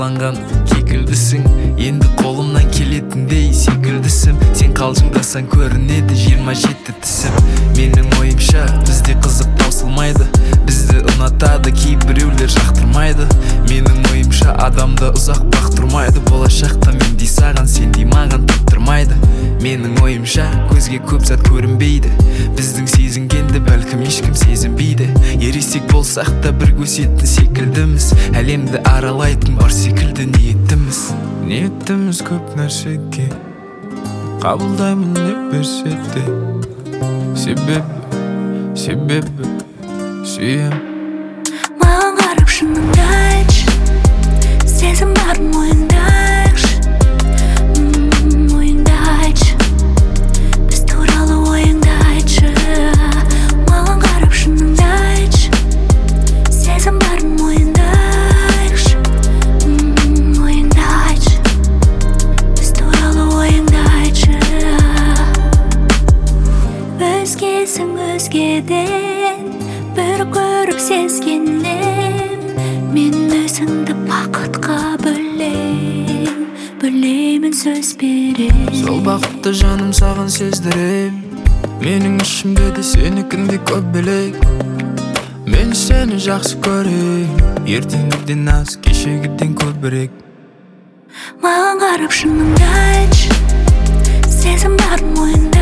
қаланған кекілдісің, енді қолымнан келетіндей секілдісің. Сен қалжыңдасаң көрінеді 27 тісім. Менің ойымша бізде қызық таусылмайды, бізді ұнатады кейбіреулер жақтырмайды. Менің ойымша адамды ұзақ бақтырмайды, болашақта мендей саған сендей маған таптырмайды. Менің ойымша көзге көп зат көрінбейді, біздің сезінгенді бәлкім ешкім сезінбейді. Ересек болсақ та бір көсетін секілдіміз, әлемді аралайтын бар секілді ниетіміз көп нәрсеге қабылдаймын деп берсе де, себебі сүйем. Маған қарап шыныңды айтшы, сезім бар мойындайықшы, ойыңды айтшы, біз туралы ойыңды айтшы. Маған қарап шыныңды айтшы, сезім бар мойындайықшы, ойыңды айтшы, біз туралы ойыңды айтшы. Өзгесің өзгеден бір көріп сезгеннен, мен өзіңді бақытқа бөлеймін, сөз берем. Сол бақытты жаным саған сездірем, менің ішімде де сенікіндей көп бөлек. Мен сені жақсы көрем, ертеңгіден аз, кешегіден көбірек. Маған қарап шыныңды айтшы, сезім бар мойында.